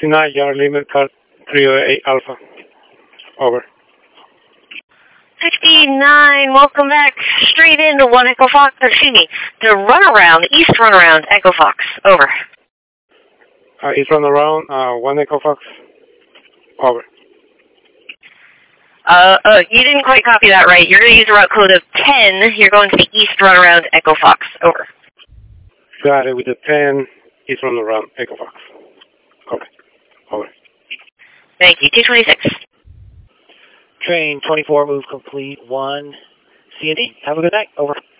69, Yard Limit, Car 308 Alpha. Over. 69, welcome back. Straight into 1 Echo Fox, the runaround, the east runaround, Echo Fox. Over. East runaround, 1 Echo Fox. Over. You didn't quite copy that right. You're going to use a route code of 10. You're going to the east runaround, Echo Fox. Over. Got it with the 10, east runaround, Echo Fox. Okay. Over. Thank you. 226. Train 24, move complete. 1, C&D. Have a good night. Over.